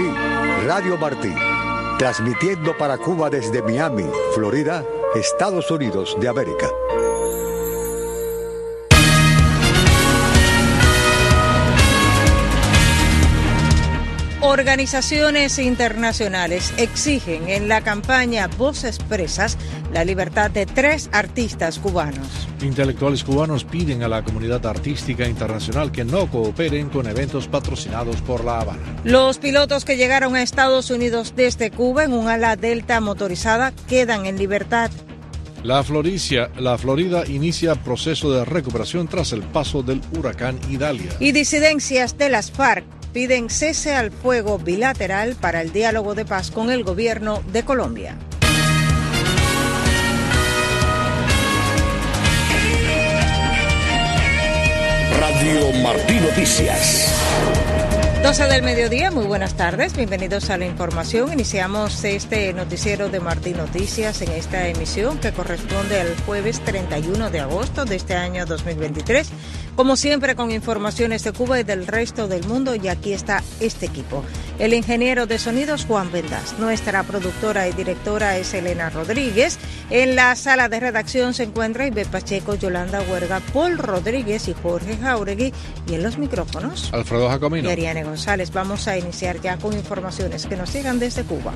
aquí, Radio Martí, transmitiendo para Cuba desde Miami, Florida, Estados Unidos de América. Organizaciones internacionales exigen en la campaña Voces Presas la libertad de 3 artistas cubanos. Intelectuales cubanos piden a la comunidad artística internacional que no cooperen con eventos patrocinados por La Habana. Los pilotos que llegaron a Estados Unidos desde Cuba en un ala Delta motorizada quedan en libertad. La Florida inicia proceso de recuperación tras el paso del huracán Idalia. Y disidencias de las FARC piden cese al fuego bilateral para el diálogo de paz con el gobierno de Colombia. Radio Martí Noticias. 12 del mediodía, muy buenas tardes, bienvenidos a la información. Iniciamos este noticiero de Martí Noticias en esta emisión que corresponde al jueves 31 de agosto de este año 2023. Como siempre, con informaciones de Cuba y del resto del mundo, y aquí está este equipo. El ingeniero de sonidos, Juan Vendas. Nuestra productora y directora es Elena Rodríguez. En la sala de redacción se encuentra Ivette Pacheco, Yolanda Huerga, Paul Rodríguez y Jorge Jauregui. Y en los micrófonos, Alfredo Jacomino y Ariane González. Vamos a iniciar ya con informaciones que nos llegan desde Cuba.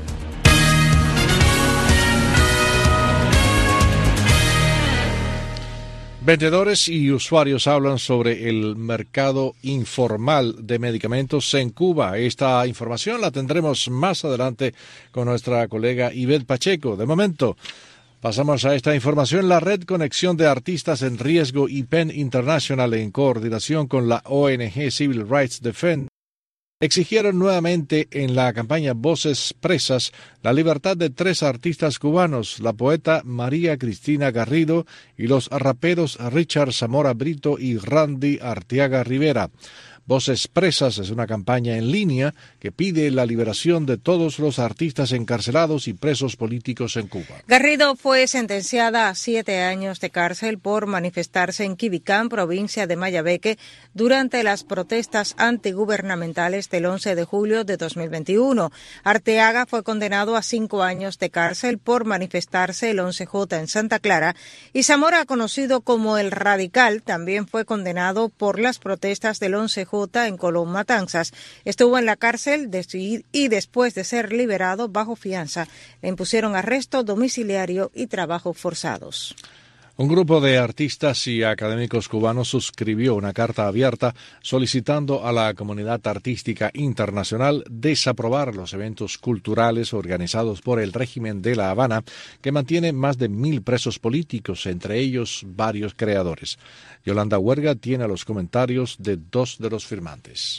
Vendedores y usuarios hablan sobre el mercado informal de medicamentos en Cuba. Esta información la tendremos más adelante con nuestra colega Ivette Pacheco. De momento, pasamos a esta información. La Red Conexión de Artistas en Riesgo y PEN International, en coordinación con la ONG Civil Rights Defense, exigieron nuevamente en la campaña Voces Presas la libertad de 3 artistas cubanos, la poeta María Cristina Garrido y los raperos Richard Zamora Brito y Randy Arteaga Rivera. Voces Presas es una campaña en línea que pide la liberación de todos los artistas encarcelados y presos políticos en Cuba. Garrido fue sentenciada a 7 años de cárcel por manifestarse en Quibicán, provincia de Mayabeque, durante las protestas antigubernamentales del 11 de julio de 2021. Arteaga fue condenado a 5 años de cárcel por manifestarse el 11J en Santa Clara, y Zamora, conocido como el Radical, también fue condenado por las protestas del 11J en Colón, Matanzas. Estuvo en la cárcel y después de ser liberado bajo fianza, le impusieron arresto domiciliario y trabajos forzados. Un grupo de artistas y académicos cubanos suscribió una carta abierta solicitando a la comunidad artística internacional desaprobar los eventos culturales organizados por el régimen de La Habana, que mantiene más de 1,000 presos políticos, entre ellos varios creadores. Yolanda Huerga tiene los comentarios de 2 de los firmantes.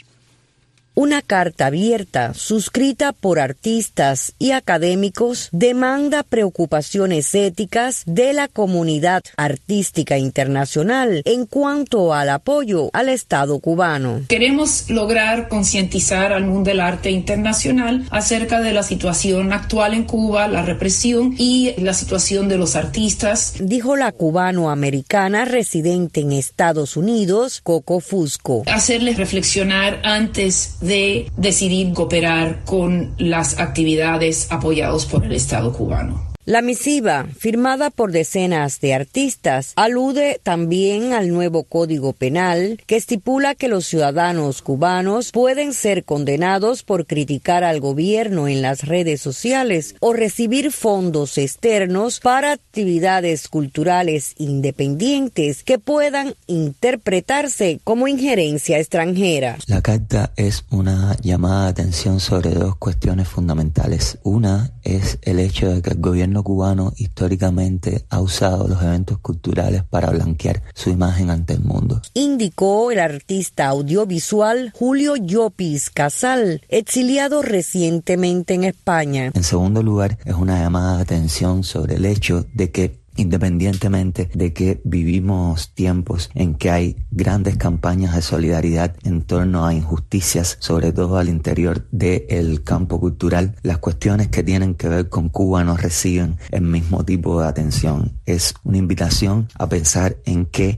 Una carta abierta, suscrita por artistas y académicos, demanda preocupaciones éticas de la comunidad artística internacional en cuanto al apoyo al Estado cubano. Queremos lograr concientizar al mundo del arte internacional acerca de la situación actual en Cuba, la represión y la situación de los artistas, dijo la cubano-americana residente en Estados Unidos, Coco Fusco. Hacerles reflexionar antes de decidir cooperar con las actividades apoyadas por el Estado cubano. La misiva, firmada por decenas de artistas, alude también al nuevo Código Penal que estipula que los ciudadanos cubanos pueden ser condenados por criticar al gobierno en las redes sociales o recibir fondos externos para actividades culturales independientes que puedan interpretarse como injerencia extranjera. La carta es una llamada de atención sobre 2 cuestiones fundamentales. Una es el hecho de que el gobierno cubano históricamente ha usado los eventos culturales para blanquear su imagen ante el mundo, indicó el artista audiovisual Julio Llopis Casal, exiliado recientemente en España. En segundo lugar, es una llamada de atención sobre el hecho de que, independientemente de que vivimos tiempos en que hay grandes campañas de solidaridad en torno a injusticias, sobre todo al interior del campo cultural, las cuestiones que tienen que ver con Cuba no reciben el mismo tipo de atención. Es una invitación a pensar en que hay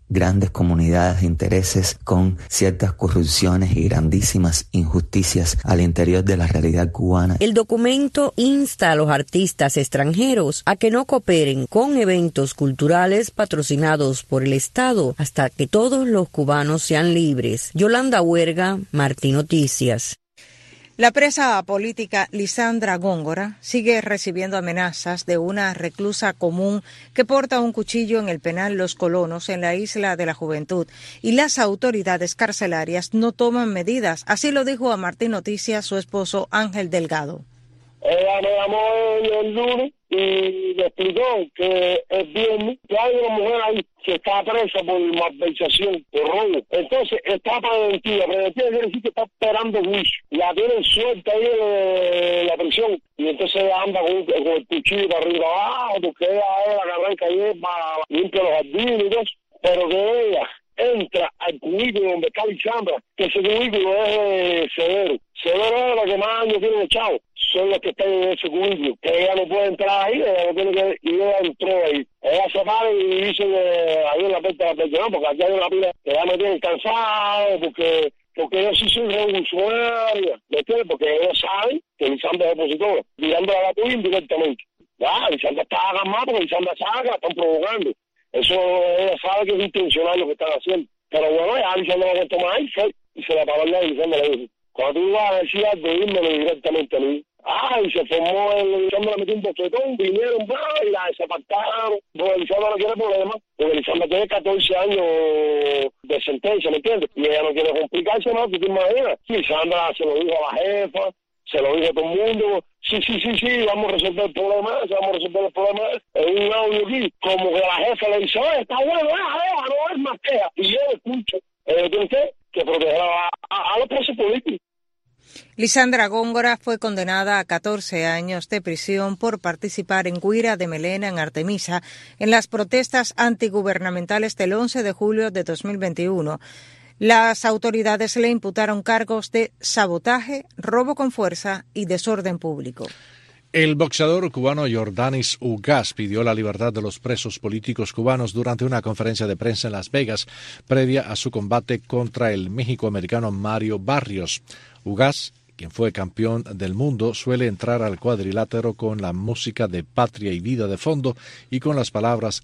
grandes comunidades de intereses con ciertas corrupciones y grandísimas injusticias al interior de la realidad cubana. El documento insta a los artistas extranjeros a que no cooperen con eventos culturales patrocinados por el Estado hasta que todos los cubanos sean libres. Yolanda Huerga, Martín Noticias. La presa política Lisandra Góngora sigue recibiendo amenazas de una reclusa común que porta un cuchillo en el penal Los Colonos en la Isla de la Juventud y las autoridades carcelarias no toman medidas. Así lo dijo a Martín Noticias su esposo Ángel Delgado. Ella me llamó el lunes y me explicó que el viernes que hay una mujer ahí que está presa por malversación, por robo. Entonces está preventiva. Preventiva quiere decir que está esperando juicio. La tienen suelta ahí en la prisión. Y entonces ella anda con el cuchillo para arriba abajo, porque ella es la carrera que lleva, limpia los jardines y todo eso. Pero que ella entra al cubículo donde está Lisandra, que ese cubículo es severo. Severo es lo que más años tienen echado. Son los que están en ese cubículo. Que ella no puede entrar ahí, ella no tiene que, y ella entró ahí. Ella se para y dice ahí en la puerta de la pensión, porque aquí hay una pila que ya me tienen cansado, porque ellos sí son revolucionarios, ¿me entiendes? Porque ellos saben que Lisandra es opositora, tirándole a la tuya indirectamente. Ya, Lisandra está agarrada porque Lisandra sabe que la están provocando. Eso ella sabe que es intencional lo que están haciendo. Pero bueno, ya Lisandra no va a tomar ahí, y se la paró la Lisandra le dijo, cuando tú vas a decir algo, dímelo directamente a mí. Y se formó Lisandra le metió un bofetón, vinieron, y la desapartaron. Porque Lisandra no quiere problemas, porque Lisandra tiene 14 años de sentencia, ¿me entiendes? Y ella no quiere complicarse más, ¿tú te imaginas? Lisandra se lo dijo a la jefa, se lo dijo a todo el mundo. Sí, vamos a resolver el problema, en un audio aquí, como que la jefa le dice, oye, está bueno, no es más queja. Y yo escucho, ¿tiene que proteger a los presos políticos. Lisandra Góngora fue condenada a 14 años de prisión por participar en Guira de Melena, en Artemisa, en las protestas antigubernamentales del 11 de julio de 2021. Las autoridades le imputaron cargos de sabotaje, robo con fuerza y desorden público. El boxeador cubano Yordanis Ugas pidió la libertad de los presos políticos cubanos durante una conferencia de prensa en Las Vegas, previa a su combate contra el méxico-americano Mario Barrios. Ugas, quien fue campeón del mundo, suele entrar al cuadrilátero con la música de Patria y Vida de fondo y con las palabras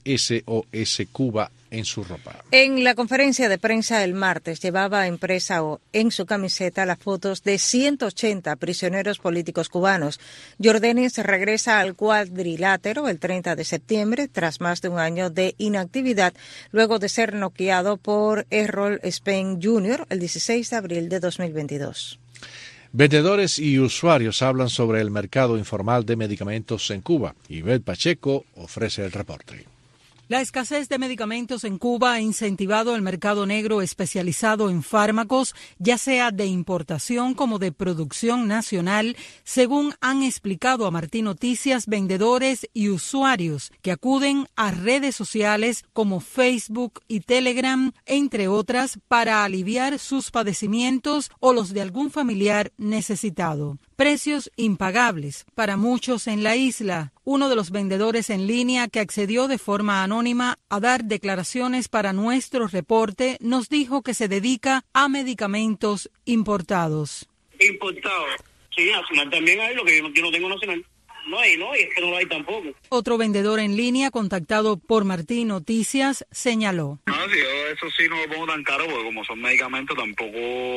SOS Cuba en su ropa. En la conferencia de prensa el martes llevaba impresa en su camiseta las fotos de 180 prisioneros políticos cubanos. Yordanis regresa al cuadrilátero el 30 de septiembre tras más de un año de inactividad, luego de ser noqueado por Errol Spence Jr. el 16 de abril de 2022. Vendedores y usuarios hablan sobre el mercado informal de medicamentos en Cuba. Ivette Pacheco ofrece el reporte. La escasez de medicamentos en Cuba ha incentivado el mercado negro especializado en fármacos, ya sea de importación como de producción nacional, según han explicado a Martín Noticias vendedores y usuarios que acuden a redes sociales como Facebook y Telegram, entre otras, para aliviar sus padecimientos o los de algún familiar necesitado. Precios impagables para muchos en la isla. Uno de los vendedores en línea que accedió de forma anónima a dar declaraciones para nuestro reporte nos dijo que se dedica a medicamentos importados. Importados. Sí, nacional también hay, lo que yo no tengo nacional. No hay, es que no lo hay tampoco. Otro vendedor en línea contactado por Martín Noticias señaló. No, yo eso sí no lo pongo tan caro porque como son medicamentos tampoco,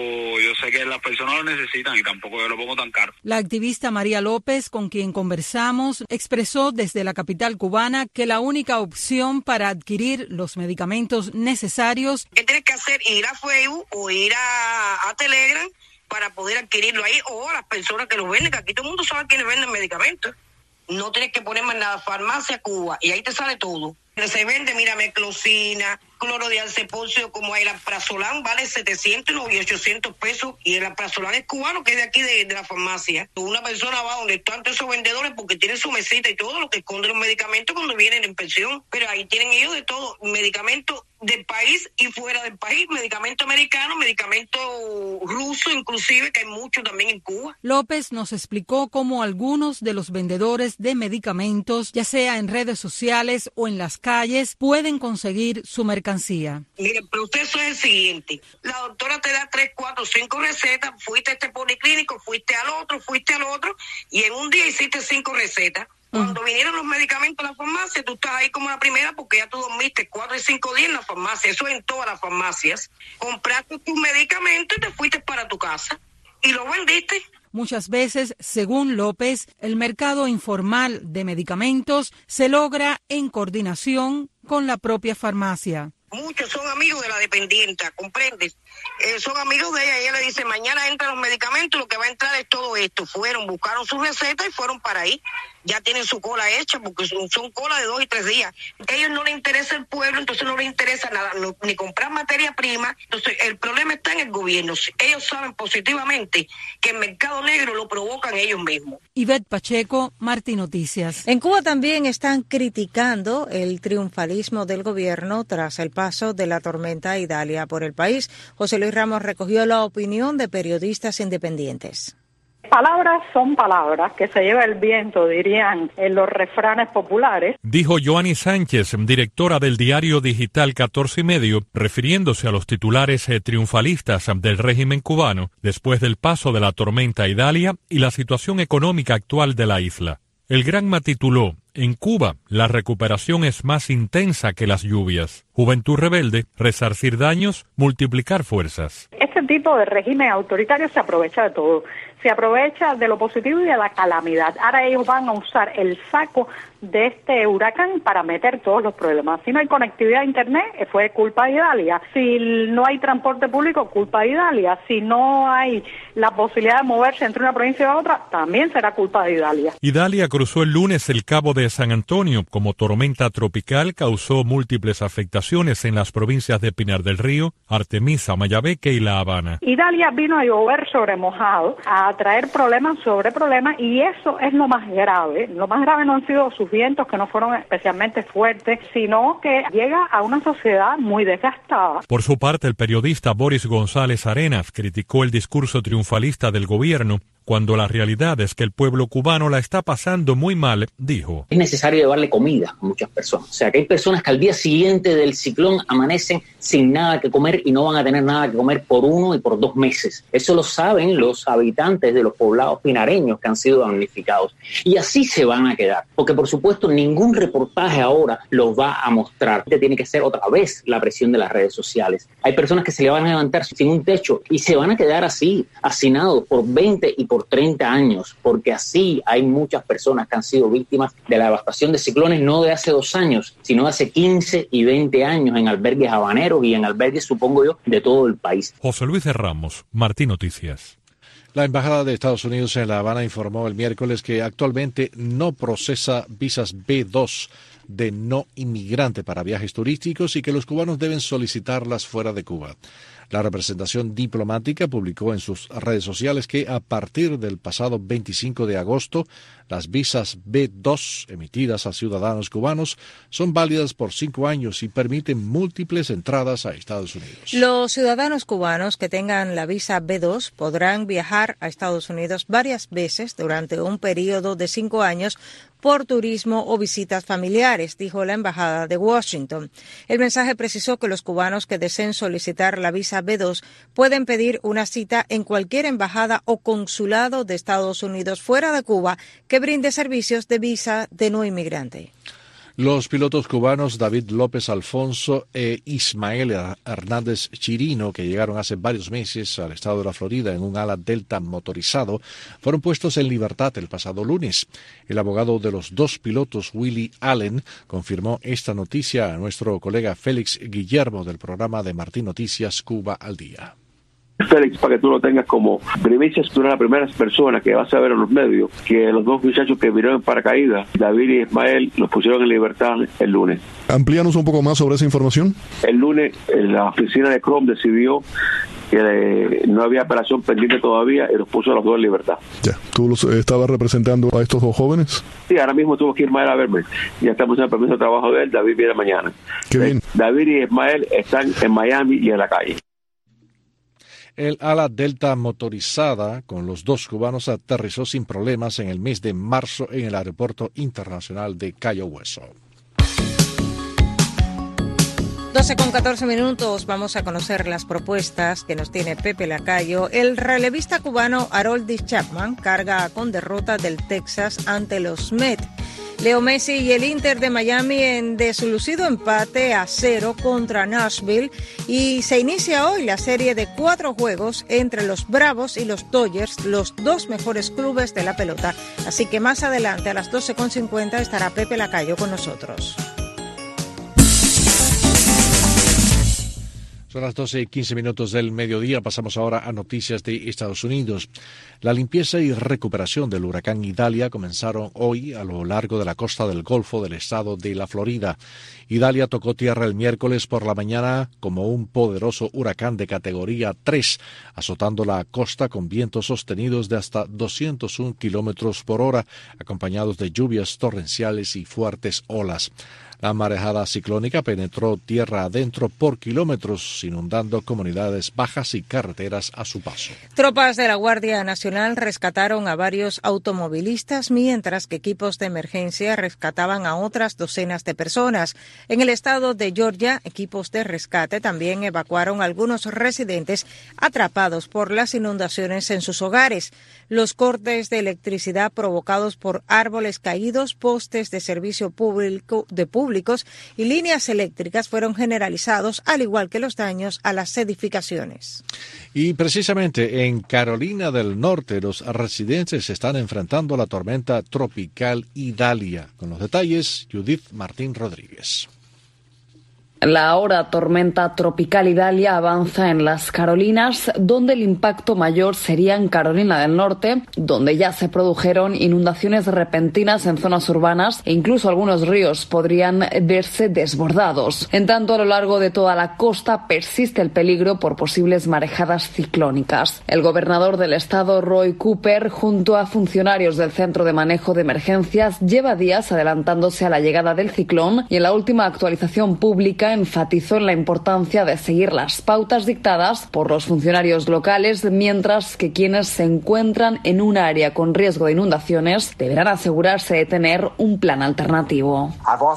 yo sé que las personas lo necesitan y tampoco yo lo pongo tan caro. La activista María López, con quien conversamos, expresó desde la capital cubana que la única opción para adquirir los medicamentos necesarios... ¿Qué tienes que hacer? Ir a Facebook o ir a Telegram para poder adquirirlo ahí, o a las personas que los venden, que aquí todo el mundo sabe quiénes venden medicamentos. No tienes que poner más nada, Farmacia Cuba, y ahí te sale todo. Se vende, mira, meclocina, cloro de alceponcio, como el alprazolam, vale 700 y 800 pesos, y el alprazolam es cubano, que es de aquí de la farmacia. Una persona va donde están todos esos vendedores porque tienen su mesita y todo lo que esconden los medicamentos cuando vienen en pensión, pero ahí tienen ellos de todo, medicamentos del país y fuera del país, medicamento americano, medicamento ruso, inclusive, que hay mucho también en Cuba. López nos explicó cómo algunos de los vendedores de medicamentos, ya sea en redes sociales o en las calles, pueden conseguir su mercancía mercancía. Mire, el proceso es el siguiente. La doctora te da 3, 4, 5 recetas, fuiste a este policlínico, fuiste al otro, y en un día hiciste 5 recetas. Cuando vinieron los medicamentos a la farmacia, tú estás ahí como la primera porque ya tú dormiste 4 y 5 días en la farmacia. Eso es en todas las farmacias. Compraste tus medicamentos y te fuiste para tu casa y lo vendiste. Muchas veces, según López, el mercado informal de medicamentos se logra en coordinación con la propia farmacia. Muchos son amigos de la dependienta, ¿comprendes? Son amigos de ella. Ella le dice, mañana entran los medicamentos, lo que va a entrar es todo esto. Buscaron su receta y fueron para ahí. Ya tienen su cola hecha porque son colas de 2 y 3 días. A ellos no les interesa el pueblo, entonces no les interesa nada, ni comprar materia prima. Entonces el problema está en el gobierno. Ellos saben positivamente que el mercado negro lo provocan ellos mismos. Ivette Pacheco, Martín Noticias. En Cuba también están criticando el triunfalismo del gobierno tras el paso de la tormenta Idalia por el país. José Luis Ramos recogió la opinión de periodistas independientes. Palabras son palabras, que se lleva el viento, dirían en los refranes populares. Dijo Joanny Sánchez, directora del diario digital 14 y medio, refiriéndose a los titulares triunfalistas del régimen cubano después del paso de la tormenta Idalia y la situación económica actual de la isla. El Granma tituló, en Cuba, la recuperación es más intensa que las lluvias. Juventud rebelde, resarcir daños, multiplicar fuerzas. Este tipo de régimen autoritario se aprovecha de todo. Se aprovecha de lo positivo y de la calamidad. Ahora ellos van a usar el saco de este huracán para meter todos los problemas. Si no hay conectividad a internet, fue culpa de Idalia. Si no hay transporte público, culpa de Idalia. Si no hay la posibilidad de moverse entre una provincia y otra, también será culpa de Idalia. Idalia cruzó el lunes el Cabo de San Antonio. Como tormenta tropical, causó múltiples afectaciones en las provincias de Pinar del Río, Artemisa, Mayabeque y La Habana. Idalia vino a llover sobre mojado, a traer problemas sobre problemas, y eso es lo más grave. Lo más grave no han sido sus vientos, que no fueron especialmente fuertes, sino que llega a una sociedad muy desgastada. Por su parte, el periodista Boris González Arenas criticó el discurso triunfalista del gobierno, cuando la realidad es que el pueblo cubano la está pasando muy mal, dijo. Es necesario llevarle comida a muchas personas. O sea, que hay personas que al día siguiente del ciclón amanecen sin nada que comer y no van a tener nada que comer por 1 y por 2 meses. Eso lo saben los habitantes de los poblados pinareños que han sido damnificados. Y así se van a quedar. Porque, por supuesto, ningún reportaje ahora los va a mostrar. Tiene que ser otra vez la presión de las redes sociales. Hay personas que se le van a levantar sin un techo y se van a quedar así, hacinados por 20 y por 30 años, porque así hay muchas personas que han sido víctimas de la devastación de ciclones, no de hace 2 años, sino de hace 15 y 20 años en albergues habaneros y en albergues, supongo yo, de todo el país. José Luis Ramos, Martín Noticias. La Embajada de Estados Unidos en La Habana informó el miércoles que actualmente no procesa visas B2 de no inmigrante para viajes turísticos y que los cubanos deben solicitarlas fuera de Cuba. La representación diplomática publicó en sus redes sociales que a partir del pasado 25 de agosto, las visas B2 emitidas a ciudadanos cubanos son válidas por 5 años y permiten múltiples entradas a Estados Unidos. Los ciudadanos cubanos que tengan la visa B2 podrán viajar a Estados Unidos varias veces durante un periodo de 5 años por turismo o visitas familiares, dijo la Embajada de Washington. El mensaje precisó que los cubanos que deseen solicitar la visa B2 pueden pedir una cita en cualquier embajada o consulado de Estados Unidos fuera de Cuba que brinde servicios de visa de no inmigrante. Los pilotos cubanos David López Alfonso e Ismael Hernández Chirino, que llegaron hace varios meses al estado de la Florida en un ala Delta motorizado, fueron puestos en libertad el pasado lunes. El abogado de los 2 pilotos, Willie Allen, confirmó esta noticia a nuestro colega Félix Guillermo del programa de Martín Noticias Cuba al Día. Félix, para que tú lo tengas como primicia, tú eres la primera persona que vas a ver en los medios que los 2 muchachos que vinieron en paracaídas, David y Ismael, los pusieron en libertad el lunes. Amplíanos un poco más sobre esa información. El lunes la oficina de Chrome decidió que no había apelación pendiente todavía y los puso a los 2 en libertad. Ya, ¿tú los estabas representando a estos 2 jóvenes? Sí, ahora mismo tuvo que Ismael a verme. Ya estamos en el permiso de trabajo de él, David viene mañana. Qué bien. David y Ismael están en Miami y en la calle. El ala Delta motorizada con los 2 cubanos aterrizó sin problemas en el mes de marzo en el Aeropuerto Internacional de Cayo Hueso. 12:14, vamos a conocer las propuestas que nos tiene Pepe Lacayo. El relevista cubano Aroldis Chapman carga con derrota del Texas ante los Mets. Leo Messi y el Inter de Miami en deslucido empate a 0 contra Nashville, y se inicia hoy la serie de 4 juegos entre los Bravos y los Dodgers, los dos mejores clubes de la pelota. Así que más adelante a las 12:50 estará Pepe Lacayo con nosotros. Son las 12:15 del mediodía. Pasamos ahora a noticias de Estados Unidos. La limpieza y recuperación del huracán Idalia comenzaron hoy a lo largo de la costa del Golfo del estado de la Florida. Idalia tocó tierra el miércoles por la mañana como un poderoso huracán de categoría 3, azotando la costa con vientos sostenidos de hasta 201 kilómetros por hora, acompañados de lluvias torrenciales y fuertes olas. La marejada ciclónica penetró tierra adentro por kilómetros, inundando comunidades bajas y carreteras a su paso. Tropas de la Guardia Nacional rescataron a varios automovilistas, mientras que equipos de emergencia rescataban a otras docenas de personas. En el estado de Georgia, equipos de rescate también evacuaron a algunos residentes atrapados por las inundaciones en sus hogares. Los cortes de electricidad provocados por árboles caídos, postes de servicio públicos y líneas eléctricas fueron generalizados, al igual que los daños a las edificaciones. Y precisamente en Carolina del Norte, los residentes están enfrentando la tormenta tropical Idalia. Con los detalles, Judith Martín Rodríguez. La ahora tormenta tropical Idalia avanza en las Carolinas, donde el impacto mayor sería en Carolina del Norte, donde ya se produjeron inundaciones repentinas en zonas urbanas e incluso algunos ríos podrían verse desbordados. En tanto, a lo largo de toda la costa persiste el peligro por posibles marejadas ciclónicas. El gobernador del estado, Roy Cooper, junto a funcionarios del Centro de Manejo de Emergencias, lleva días adelantándose a la llegada del ciclón, y en la última actualización pública enfatizó en la importancia de seguir las pautas dictadas por los funcionarios locales, mientras que quienes se encuentran en un área con riesgo de inundaciones deberán asegurarse de tener un plan alternativo.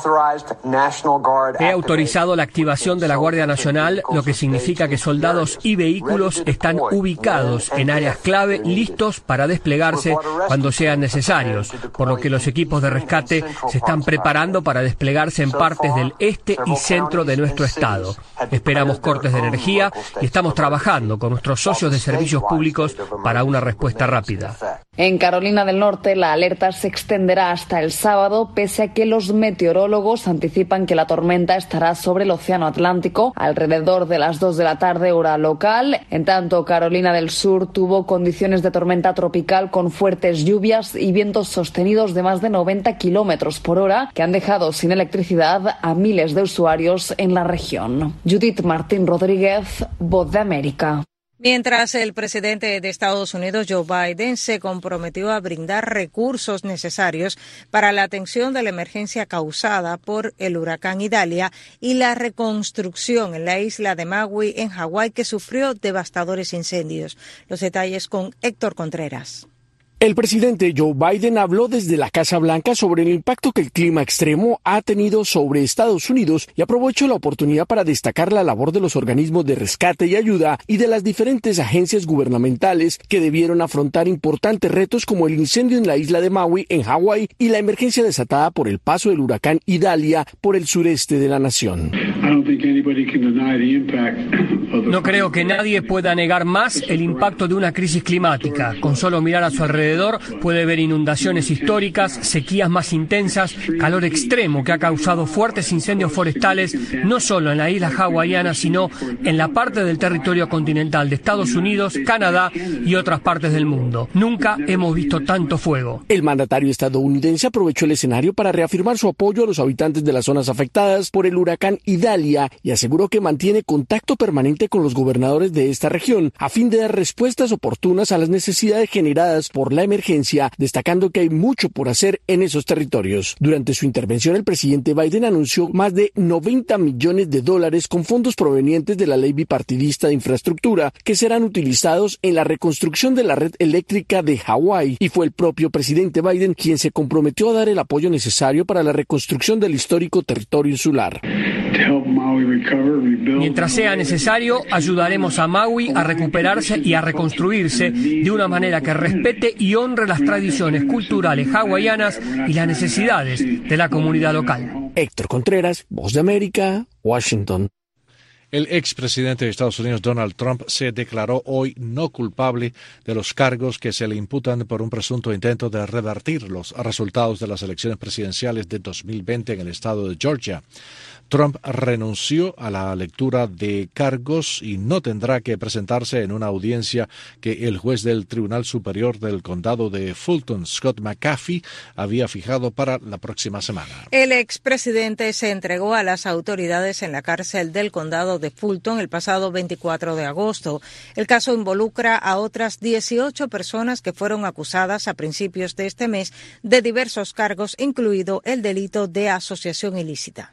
He autorizado la activación de la Guardia Nacional, lo que significa que soldados y vehículos están ubicados en áreas clave, listos para desplegarse cuando sean necesarios, por lo que los equipos de rescate se están preparando para desplegarse en partes del este y centro de nuestro estado. Esperamos cortes de energía y estamos trabajando con nuestros socios de servicios públicos para una respuesta rápida. En Carolina del Norte, la alerta se extenderá hasta el sábado, pese a que los meteorólogos anticipan que la tormenta estará sobre el Océano Atlántico alrededor de las 2 de la tarde, hora local. En tanto, Carolina del Sur tuvo condiciones de tormenta tropical con fuertes lluvias y vientos sostenidos de más de 90 kilómetros por hora, que han dejado sin electricidad a miles de usuarios en la región. Judith Martín Rodríguez, Voz de América. Mientras el presidente de Estados Unidos, Joe Biden, se comprometió a brindar recursos necesarios para la atención de la emergencia causada por el huracán Idalia y la reconstrucción en la isla de Maui, en Hawái, que sufrió devastadores incendios. Los detalles con Héctor Contreras. El presidente Joe Biden habló desde la Casa Blanca sobre el impacto que el clima extremo ha tenido sobre Estados Unidos y aprovechó la oportunidad para destacar la labor de los organismos de rescate y ayuda y de las diferentes agencias gubernamentales que debieron afrontar importantes retos como el incendio en la isla de Maui, en Hawái, y la emergencia desatada por el paso del huracán Idalia por el sureste de la nación. No creo que nadie pueda negar más el impacto de una crisis climática. Con solo mirar a su alrededor puede ver inundaciones históricas, sequías más intensas, calor extremo que ha causado fuertes incendios forestales, no solo en la isla hawaiana, sino en la parte del territorio continental de Estados Unidos, Canadá y otras partes del mundo. Nunca hemos visto tanto fuego. El mandatario estadounidense aprovechó el escenario para reafirmar su apoyo a los habitantes de las zonas afectadas por el huracán Idalia y aseguró que mantiene contacto permanente con los gobernadores de esta región a fin de dar respuestas oportunas a las necesidades generadas por la emergencia, destacando que hay mucho por hacer en esos territorios. Durante su intervención, el presidente Biden anunció más de $90 millones con fondos provenientes de la ley bipartidista de infraestructura que serán utilizados en la reconstrucción de la red eléctrica de Hawái, y fue el propio presidente Biden quien se comprometió a dar el apoyo necesario para la reconstrucción del histórico territorio insular. Mientras sea necesario, ayudaremos a Maui a recuperarse y a reconstruirse de una manera que respete y honre las tradiciones culturales hawaianas y las necesidades de la comunidad local. Héctor Contreras, Voz de América, Washington. El expresidente de Estados Unidos, Donald Trump, se declaró hoy no culpable de los cargos que se le imputan por un presunto intento de revertir los resultados de las elecciones presidenciales de 2020 en el estado de Georgia. Trump renunció a la lectura de cargos y no tendrá que presentarse en una audiencia que el juez del Tribunal Superior del Condado de Fulton, Scott McAfee, había fijado para la próxima semana. El expresidente se entregó a las autoridades en la cárcel del Condado de Fulton el pasado 24 de agosto. El caso involucra a otras 18 personas que fueron acusadas a principios de este mes de diversos cargos, incluido el delito de asociación ilícita.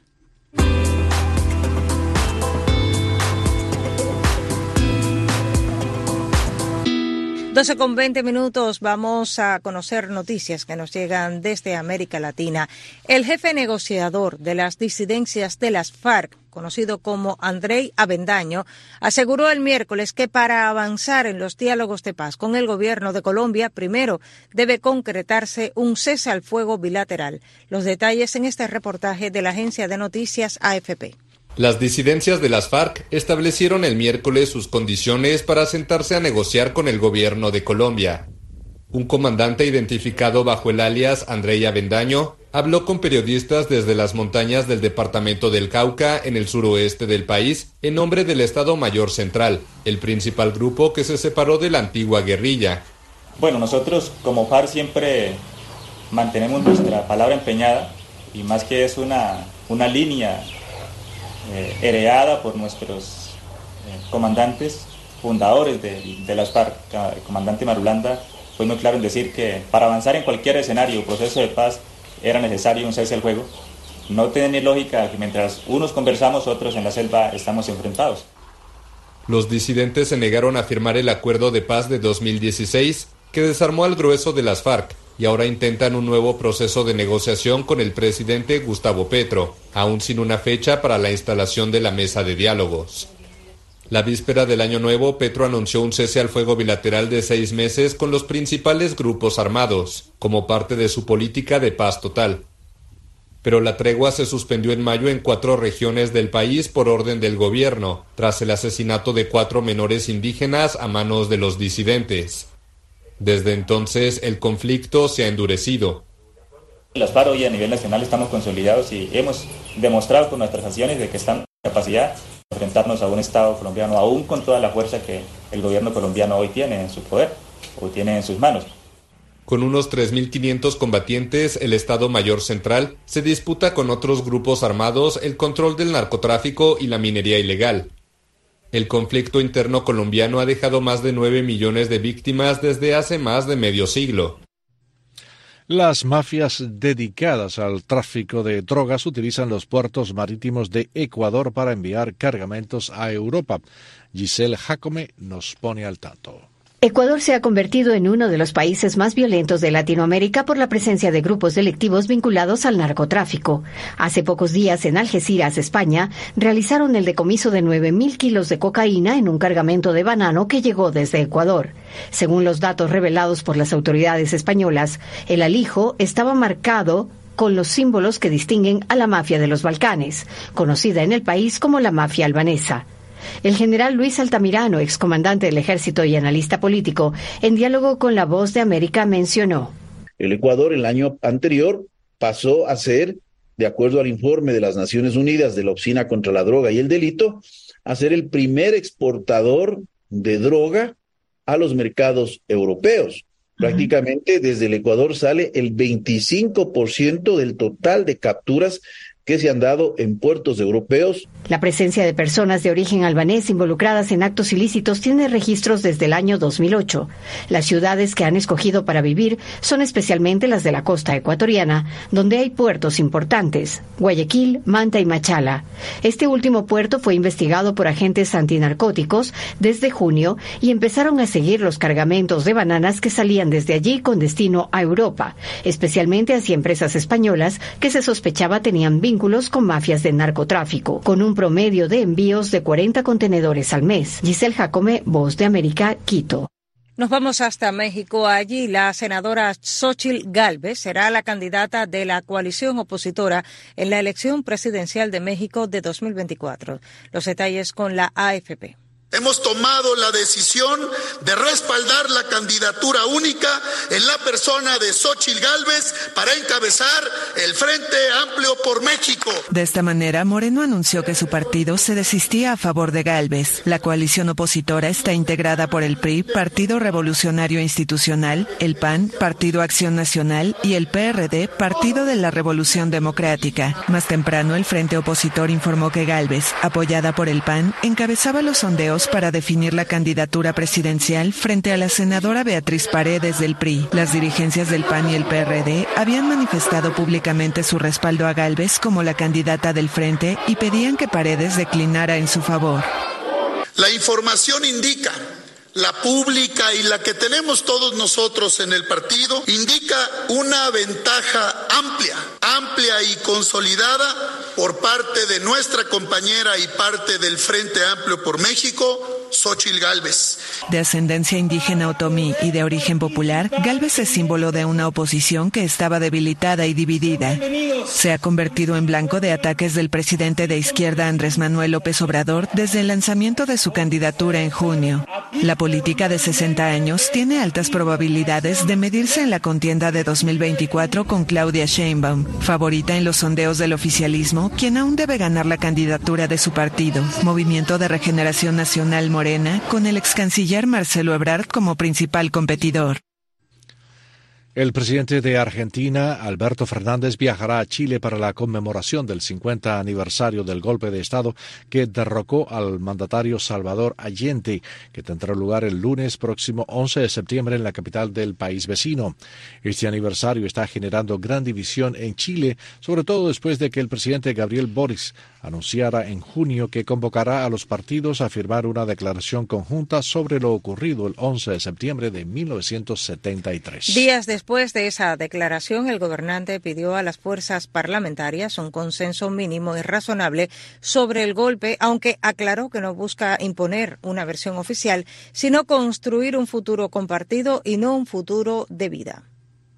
12:20, vamos a conocer noticias que nos llegan desde América Latina. El jefe negociador de las disidencias de las FARC, conocido como Andrei Avendaño, aseguró el miércoles que para avanzar en los diálogos de paz con el gobierno de Colombia, primero debe concretarse un cese al fuego bilateral. Los detalles en este reportaje de la agencia de noticias AFP. Las disidencias de las FARC establecieron el miércoles sus condiciones para sentarse a negociar con el gobierno de Colombia. Un comandante identificado bajo el alias Andrei Avendaño habló con periodistas desde las montañas del departamento del Cauca, en el suroeste del país, en nombre del Estado Mayor Central, el principal grupo que se separó de la antigua guerrilla. Bueno, nosotros como FARC siempre mantenemos nuestra palabra empeñada, y más que es una línea heredada por nuestros comandantes, fundadores de las FARC. El comandante Marulanda fue muy claro en decir que para avanzar en cualquier escenario o proceso de paz era necesario un cese al fuego. No tiene lógica que mientras unos conversamos, otros en la selva estamos enfrentados. Los disidentes se negaron a firmar el acuerdo de paz de 2016 que desarmó al grueso de las FARC, y ahora intentan un nuevo proceso de negociación con el presidente Gustavo Petro, aún sin una fecha para la instalación de la mesa de diálogos. La víspera del Año Nuevo, Petro anunció un cese al fuego bilateral de 6 meses con los principales grupos armados, como parte de su política de paz total. Pero la tregua se suspendió en mayo en 4 regiones del país por orden del gobierno, tras el asesinato de 4 menores indígenas a manos de los disidentes. Desde entonces, el conflicto se ha endurecido. Las FARC hoy a nivel nacional estamos consolidados y hemos demostrado con nuestras acciones de que estamos en capacidad de enfrentarnos a un Estado colombiano, aún con toda la fuerza que el gobierno colombiano hoy tiene en su poder o tiene en sus manos. Con unos 3.500 combatientes, el Estado Mayor Central se disputa con otros grupos armados el control del narcotráfico y la minería ilegal. El conflicto interno colombiano ha dejado más de 9 millones de víctimas desde hace más de medio siglo. Las mafias dedicadas al tráfico de drogas utilizan los puertos marítimos de Ecuador para enviar cargamentos a Europa. Giselle Jacome nos pone al tanto. Ecuador se ha convertido en uno de los países más violentos de Latinoamérica por la presencia de grupos delictivos vinculados al narcotráfico. Hace pocos días, en Algeciras, España, realizaron el decomiso de 9.000 kilos de cocaína en un cargamento de banano que llegó desde Ecuador. Según los datos revelados por las autoridades españolas, el alijo estaba marcado con los símbolos que distinguen a la mafia de los Balcanes, conocida en el país como la mafia albanesa. El general Luis Altamirano, excomandante del Ejército y analista político, en diálogo con La Voz de América mencionó: el Ecuador el año anterior pasó a ser, de acuerdo al informe de las Naciones Unidas de la Oficina contra la Droga y el Delito, a ser el primer exportador de droga a los mercados europeos. Prácticamente desde el Ecuador sale el 25% del total de capturas que se han dado en puertos europeos. La presencia de personas de origen albanés involucradas en actos ilícitos tiene registros desde el año 2008. Las ciudades que han escogido para vivir son especialmente las de la costa ecuatoriana, donde hay puertos importantes: Guayaquil, Manta y Machala. Este último puerto fue investigado por agentes antinarcóticos desde junio y empezaron a seguir los cargamentos de bananas que salían desde allí con destino a Europa, especialmente hacia empresas españolas que se sospechaba tenían vínculos vínculos con mafias de narcotráfico, con un promedio de envíos de 40 contenedores al mes. Giselle Jacome, Voz de América, Quito. Nos vamos hasta México. Allí la senadora Xóchitl Gálvez será la candidata de la coalición opositora en la elección presidencial de México de 2024. Los detalles con la AFP. Hemos tomado la decisión de respaldar la candidatura única en la persona de Xóchitl Gálvez para encabezar el Frente Amplio por México. De esta manera, Moreno anunció que su partido se desistía a favor de Gálvez. La coalición opositora está integrada por el PRI, Partido Revolucionario Institucional, el PAN, Partido Acción Nacional y el PRD, Partido de la Revolución Democrática. Más temprano, el Frente Opositor informó que Gálvez, apoyada por el PAN, encabezaba los sondeos para definir la candidatura presidencial frente a la senadora Beatriz Paredes del PRI. Las dirigencias del PAN y el PRD habían manifestado públicamente su respaldo a Gálvez como la candidata del frente y pedían que Paredes declinara en su favor. La información indica, la pública y la que tenemos todos nosotros en el partido, indica una ventaja amplia y consolidada por parte de nuestra compañera y parte del Frente Amplio por México, Xóchitl Gálvez. De ascendencia indígena otomí y de origen popular, Gálvez es símbolo de una oposición que estaba debilitada y dividida. Se ha convertido en blanco de ataques del presidente de izquierda Andrés Manuel López Obrador desde el lanzamiento de su candidatura en junio. La política de 60 años tiene altas probabilidades de medirse en la contienda de 2024 con Claudia Sheinbaum, favorita en los sondeos del oficialismo, quien aún debe ganar la candidatura de su partido, Movimiento de Regeneración Nacional Morena, con el ex canciller Marcelo Ebrard como principal competidor. El presidente de Argentina, Alberto Fernández, viajará a Chile para la conmemoración del 50 aniversario del golpe de Estado que derrocó al mandatario Salvador Allende, que tendrá lugar el lunes próximo 11 de septiembre en la capital del país vecino. Este aniversario está generando gran división en Chile, sobre todo después de que el presidente Gabriel Boric anunciara en junio que convocará a los partidos a firmar una declaración conjunta sobre lo ocurrido el 11 de septiembre de 1973. Días después de esa declaración, el gobernante pidió a las fuerzas parlamentarias un consenso mínimo y razonable sobre el golpe, aunque aclaró que no busca imponer una versión oficial, sino construir un futuro compartido y no un futuro de vida.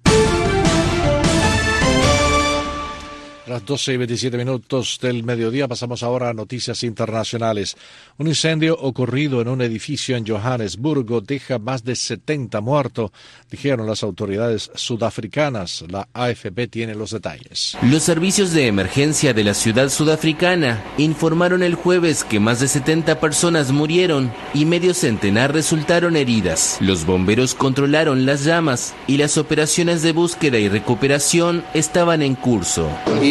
A las 12:27 del mediodía pasamos ahora a noticias internacionales. Un incendio ocurrido en un edificio en Johannesburgo deja más de 70 muertos, dijeron las autoridades sudafricanas. La AFP tiene los detalles. Los servicios de emergencia de la ciudad sudafricana informaron el jueves que más de 70 personas murieron y medio centenar resultaron heridas. Los bomberos controlaron las llamas y las operaciones de búsqueda y recuperación estaban en curso.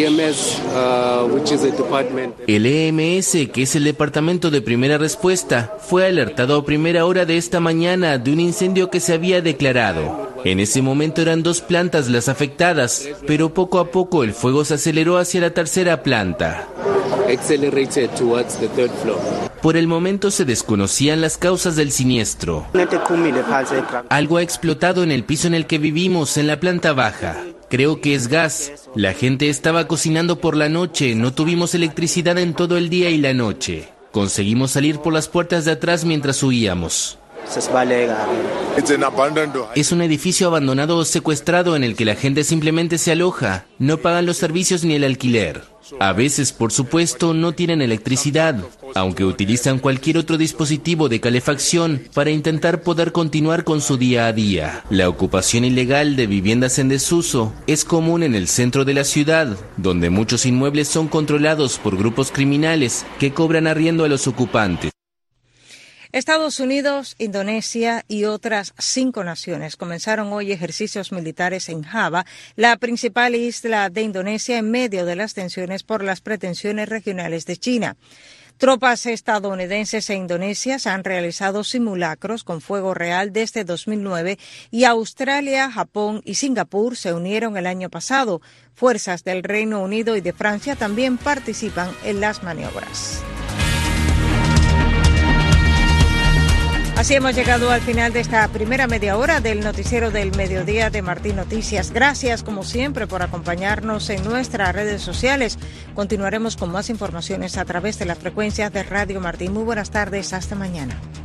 El EMS, que es el Departamento de Primera Respuesta, fue alertado a primera hora de esta mañana de un incendio que se había declarado. En ese momento eran 2 plantas las afectadas, pero poco a poco el fuego se aceleró hacia la tercera planta. Por el momento se desconocían las causas del siniestro. Algo ha explotado en el piso en el que vivimos, en la planta baja. Creo que es gas. La gente estaba cocinando por la noche, no tuvimos electricidad en todo el día y la noche. Conseguimos salir por las puertas de atrás mientras huíamos. Es un edificio abandonado o secuestrado en el que la gente simplemente se aloja. No pagan los servicios ni el alquiler. A veces, por supuesto, no tienen electricidad, aunque utilizan cualquier otro dispositivo de calefacción para intentar poder continuar con su día a día. La ocupación ilegal de viviendas en desuso es común en el centro de la ciudad, donde muchos inmuebles son controlados por grupos criminales que cobran arriendo a los ocupantes. Estados Unidos, Indonesia y otras 5 naciones comenzaron hoy ejercicios militares en Java, la principal isla de Indonesia, en medio de las tensiones por las pretensiones regionales de China. Tropas estadounidenses e indonesias han realizado simulacros con fuego real desde 2009 y Australia, Japón y Singapur se unieron el año pasado. Fuerzas del Reino Unido y de Francia también participan en las maniobras. Así hemos llegado al final de esta primera media hora del noticiero del mediodía de Martín Noticias. Gracias, como siempre, por acompañarnos en nuestras redes sociales. Continuaremos con más informaciones a través de las frecuencias de Radio Martín. Muy buenas tardes, hasta mañana.